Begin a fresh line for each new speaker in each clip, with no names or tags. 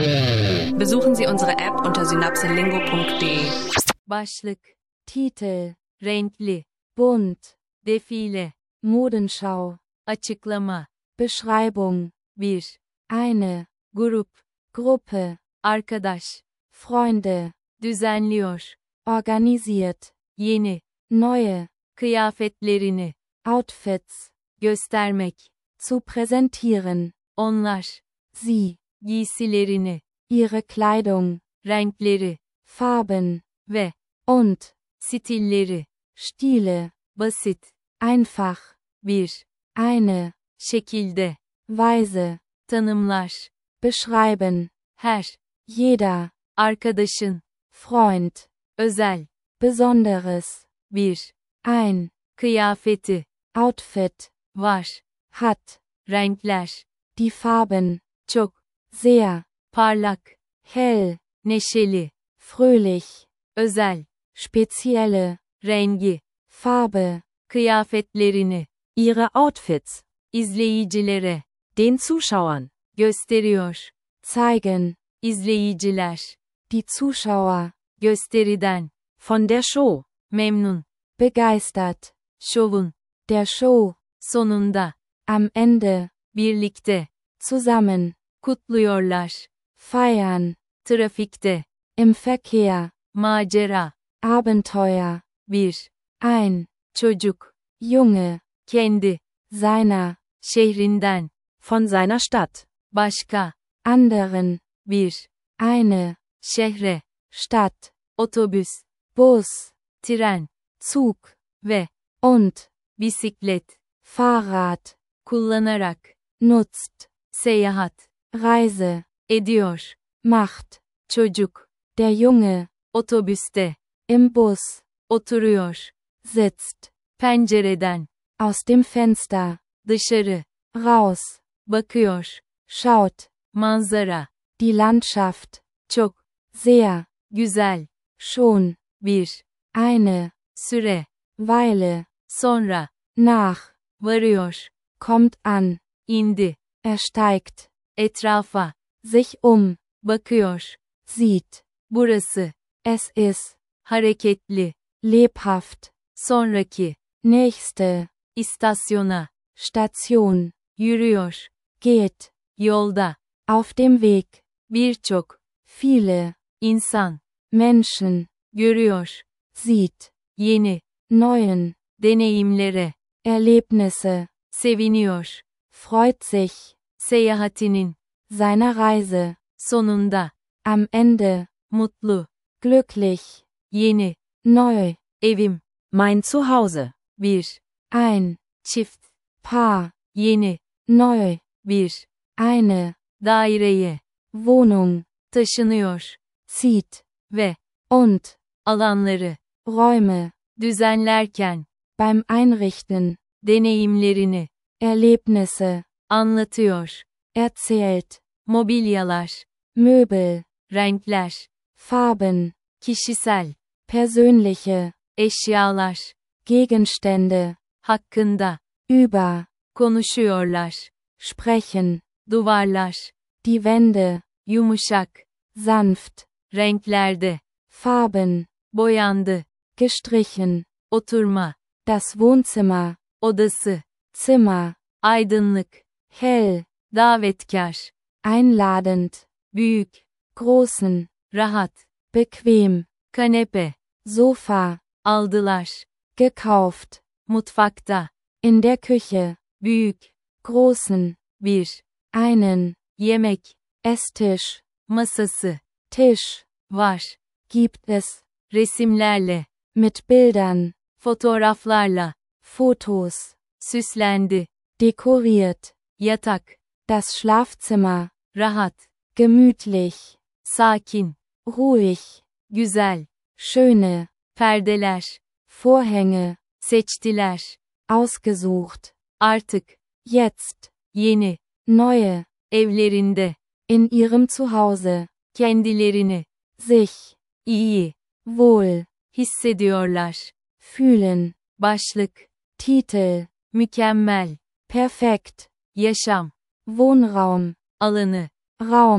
Besuchen Sie unsere App unter synapselingo.de.
Başlık, Titel, renkli, bunt, defile, Modenschau, açıklama, Beschreibung, bir, eine, grup, Gruppe, arkadaş, Freunde, düzenliyor, organisiert, yeni, neue, kıyafetlerini, Outfits, göstermek, zu präsentieren, onlar, sie, giysilerini, ihre Kleidung, renkleri, Farben, ve, und, stilleri, Stile, basit, einfach, bir, eine, şekilde, Weise, tanımlar, beschreiben, her, jeder, arkadaşın, Freund, özel, besonderes, bir, ein, kıyafeti, Outfit, var, hat, renkler, die Farben, çok, sehr, parlak, hell, neşeli, fröhlich, özel, spezielle, rengi, Farbe, kıyafetlerini, ihre Outfits, izleyicilere, den Zuschauern, gösteriyor, zeigen, izleyiciler, die Zuschauer, gösteriden, von der Show, memnun, begeistert, şovun, der Show, sonunda, am Ende, birlikte, zusammen, kutluyorlar, feiern, trafikte, im Verkehr, macera, Abenteuer, bir, ein, çocuk, Junge, kendi, seiner, şehrinden, von seiner Stadt, başka, anderen, bir, eine, şehre, Stadt, otobüs, Bus, tren, Zug, ve, und, bisiklet, Fahrrad, kullanarak, nutzt, seyahat, Reise, ediyor, macht, çocuk, der Junge, otobüste, im Bus, oturuyor, sitzt, pencereden, aus dem Fenster, dışarı, raus, bakıyor, schaut, manzara, die Landschaft, çok, sehr, güzel, schon, bir, eine, süre, Weile, sonra, nach, varıyor, kommt an, indi, steigt, etrafa, sich bakıyor, sieht, burası, es ist, hareketli, lebhaft, sonraki, nächste, istasyona, Station, yürüyor, geht, yolda, auf dem Weg, birçok, viele, insan, Menschen, görüyor, sieht, yeni, neuen, deneyimlere, Erlebnisse, seviniyor, freut sich, seyahatinin, seiner Reise, sonunda, am Ende, mutlu, glücklich, yeni, neu, evim, mein Zuhause, bir, ein, çift, Paar, yeni, neu, bir, eine, daireye, Wohnung, taşınıyor, zieht, ve, und, alanları, Räume, düzenlerken, beim Einrichten, deneyimlerini, Erlebnisse, anlatıyor, erzählt, mobilyalar, Möbel, renkler, Farben, kişisel, persönliche, eşyalar, Gegenstände, hakkında, über, konuşuyorlar, sprechen, duvarlar, die Wände, yumuşak, sanft, renklerde, Farben, boyandı, gestrichen, oturma, das Wohnzimmer, odası, Zimmer, aydınlık, hell, davetkar, einladend, büyük, großen, rahat, bequem, kanepe, Sofa, aldılar, gekauft, mutfakta, in der Küche, büyük, großen, bir, einen, yemek, Esstisch, masası, Tisch, var, gibt es, resimlerle, mit Bildern, fotoğraflarla, Fotos, süslendi, dekoriert, yatak, das Schlafzimmer, rahat, gemütlich, sakin, ruhig, güzel, schöne, perdeler, Vorhänge, seçtiler, ausgesucht, artık, jetzt, yeni, neue, evlerinde, in ihrem Zuhause, kendilerini, sich, iyi, wohl, hissediyorlar, fühlen, başlık, Titel, mükemmel, perfekt, yaşam, Wohnraum, alanı, Raum,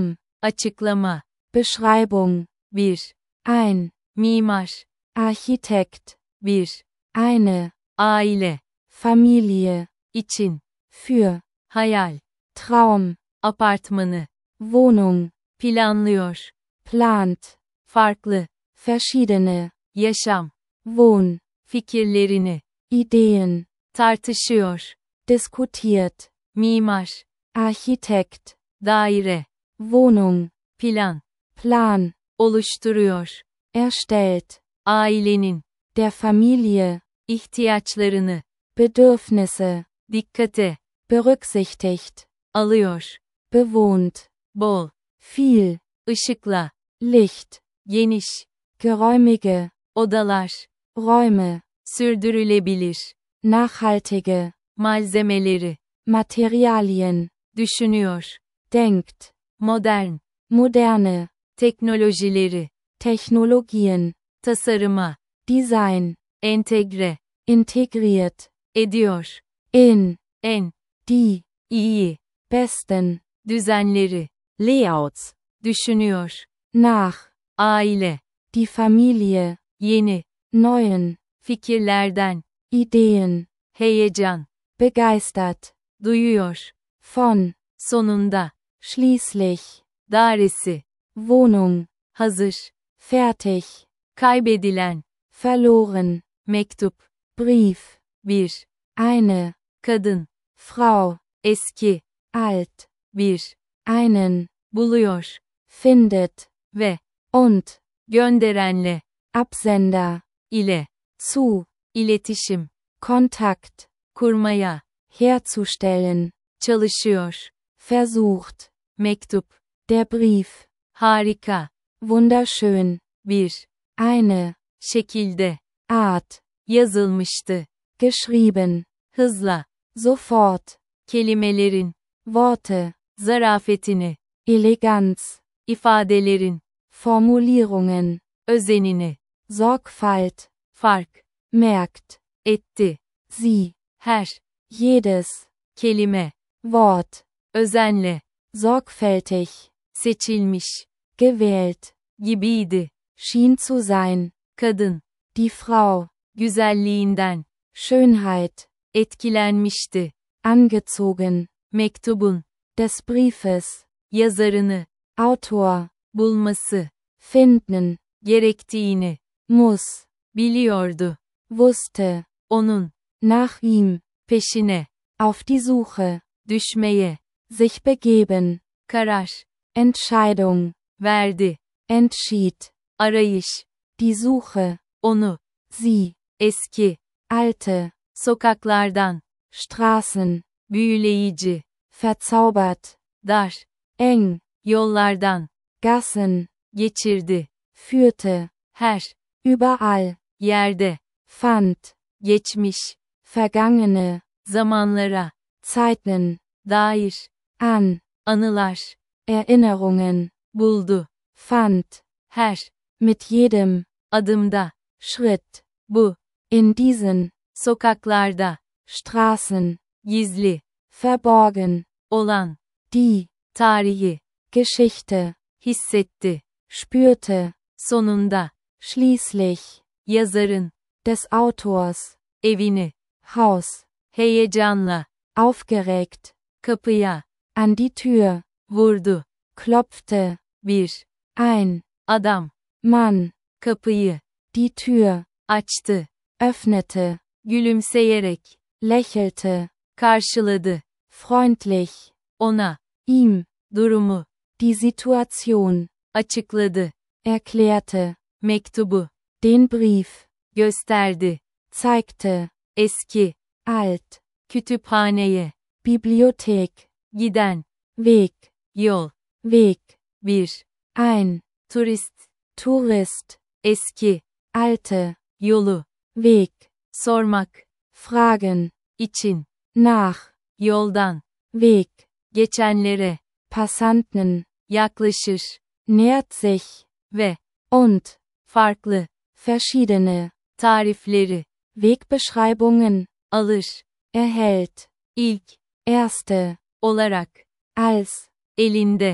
Açıklama.
Beschreibung.
Bir.
Ein.
Mimar.
Architekt.
Bir.
Eine.
Aile.
Familie.
İçin.
Für.
Hayal.
Traum.
Apartmanı.
Wohnung.
Planlıyor.
Plant.
Farklı.
Verschiedene.
Yaşam.
Wohn.
Fikirlerini.
Ideen.
Tartışıyor.
Diskutiert.
Mimar.
Architekt.
Daire.
Wohnung.
Plan.
Plan.
Oluşturuyor.
Erstellt.
Ailenin.
Der Familie.
ihtiyaçlarını.
Bedürfnisse.
Dikkate.
Berücksichtigt.
Alıyor.
Bewohnt.
Bol.
Viel.
Işıkla.
Licht.
Geniş.
Geräumige.
Odalar.
Räume.
Sürdürülebilir.
Nachhaltige.
Malzemeleri.
Materialien.
Düşünüyor.
Denkt.
Modern.
Moderne.
Teknolojileri.
Technologien.
Tasarıma.
Design.
Entegre.
Integriert.
Ediyor.
In.
En.
Die.
iyi.
Besten.
Düzenleri.
Layouts.
Düşünüyor.
Nach.
Aile.
Die Familie.
Yeni.
Neuen.
Fikirlerden.
Ideen.
Heyecan.
Begeistert.
Duyuyor.
Von.
Sonunda.
Schließlich.
Dairesi.
Wohnung.
Hazır.
Fertig.
Kaybedilen.
Verloren.
Mektup.
Brief.
Bir.
Eine.
Kadın.
Frau.
Eski.
Alt.
Bir.
Einen.
Buluyor.
Findet.
Ve.
Und.
Gönderenle.
Absender.
ile.
Zu.
İletişim.
Kontakt.
Kurmaya.
Herzustellen.
Çalışıyor.
Versucht.
Mektup.
Der Brief.
Harika.
Wunderschön.
Bir.
Eine.
Şekilde.
Art.
Yazılmıştı.
Geschrieben.
Hızla.
Sofort.
Kelimelerin.
Worte.
Zarafetini.
Eleganz.
İfadelerin.
Formulierungen.
Özenini.
Sorgfalt.
Fark.
Merkt.
Etti.
Sie.
Her.
Jedes.
Kelime.
Wort.
Özenle.
Sorgfältig.
Seçilmiş.
Gewählt.
Gibiydi.
Schien zu sein.
Kadın.
Die Frau.
Güzelliğinden.
Schönheit.
Etkilenmişti.
Angezogen.
Mektubun.
Des Briefes.
Yazarını.
Autor.
Bulması.
Finden.
Gerektiğini.
Muss.
Biliyordu.
Wusste.
Onun.
Nach ihm.
Peşine.
Auf die Suche.
Düşmeye.
Sich begeben.
Karar.
Entscheidung.
Verdi.
Entschied.
Arayış.
Die Suche.
Onu.
Sie.
Eski.
Alte.
Sokaklardan.
Straßen.
Büyüleyici.
Verzaubert.
Dar.
Eng.
Yollardan.
Gassen.
Geçirdi.
Führte.
Her.
Überall.
Yerde.
Fand.
Geçmiş.
Vergangene.
Zamanlara.
Zeiten.
Dair.
An.
Anılar.
Erinnerungen.
Buldu.
Fand.
Her.
Mit jedem.
Adımda.
Schritt.
Bu.
In diesen.
Sokaklarda.
Straßen.
Gizli.
Verborgen.
Olan.
Die.
Tarihi.
Geschichte.
Hissetti.
Spürte.
Sonunda.
Schließlich.
Yazarın.
Des Autors.
Evini.
Haus.
Heyecanla.
Aufgeregt.
Kapıya.
An die Tür.
Vurdu.
Klopfte.
Bir.
Ein.
Adam.
Mann.
Kapıyı.
Die Tür.
Açtı.
Öffnete.
Gülümseyerek.
Lächelte.
Karşıladı.
Freundlich.
Ona.
Ihm.
Durumu.
Die Situation.
Açıkladı.
Erklärte.
Mektubu.
Den Brief.
Gösterdi.
Zeigte.
Eski.
Alt.
Kütüphaneye.
Bibliothek.
Giden.
Weg.
Yol.
Weg.
Bir.
Ein.
Turist.
Tourist.
Eski.
Alte.
Yolu.
Weg.
Sormak.
Fragen.
için.
Nach.
Yoldan.
Weg.
Geçenlere.
Passanten.
Yaklaşır.
Nähert sich.
Ve.
Und.
Farklı.
Verschiedene.
Tarifleri.
Wegbeschreibungen.
Alır.
Erhält.
İlk.
Erste.
Olarak.
Als.
Elinde.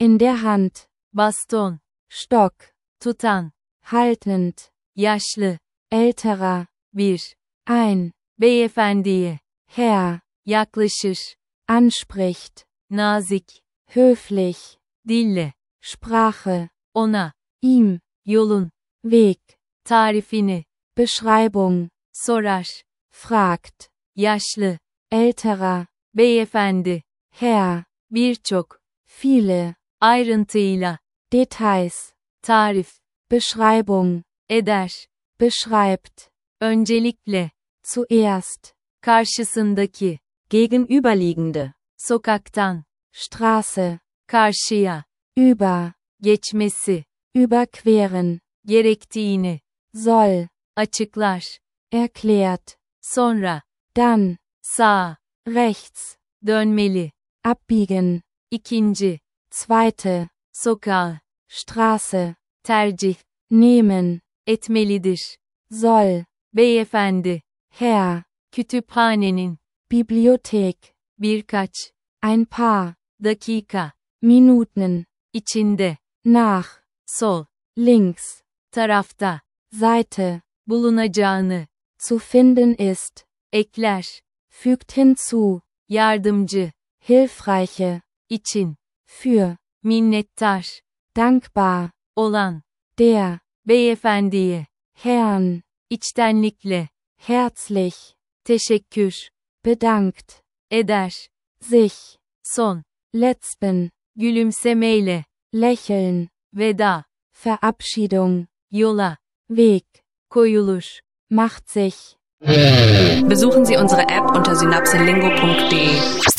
In der Hand.
baston,
Stock.
tutan,
Haltend.
yaşlı,
Älterer.
bir,
Ein.
beyefendiye,
Herr.
yaklaşır,
Anspricht.
nazik,
Höflich.
dille,
Sprache.
ona,
Ihm.
yolun,
Weg.
tarifini,
Beschreibung.
sorar,
Fragt.
yaşlı,
Älterer.
beyefendi,
Herr.
birçok,
Viele.
ayrıntıyla,
Details.
tarif,
Beschreibung.
eder,
Beschreibt.
öncelikle,
Zuerst.
karşısındaki,
Gegenüberliegende.
sokaktan,
Straße.
karşıya,
Über.
geçmesi,
Überqueren.
gerektiğini,
Soll.
açıklar,
Erklärt.
sonra,
Dann.
sağ,
Rechts.
dönmeli,
Abbiegen.
ikinci,
Zweite.
sokağı,
Straße.
tercih,
Nehmen.
etmelidir,
Soll.
beyefendi,
Herr.
kütüphanenin,
Bibliothek.
birkaç,
Ein paar.
dakika,
Minuten.
içinde,
Nach.
sol,
Links.
tarafta,
Seite.
bulunacağını,
Zu finden ist.
ekler,
Fügt hinzu.
yardımcı,
Hilfreiche.
için,
Für.
minnettar,
Dankbar.
olan,
Der.
beyefendiye,
Herrn.
içtenlikle,
Herzlich.
teşekkür,
Bedankt.
eder,
Sich.
son,
Letzten.
gülümsemeyle,
Lächeln.
veda,
Verabschiedung.
yola,
Weg.
koyulur.
Macht sich.
Besuchen Sie unsere App unter synapselingo.de.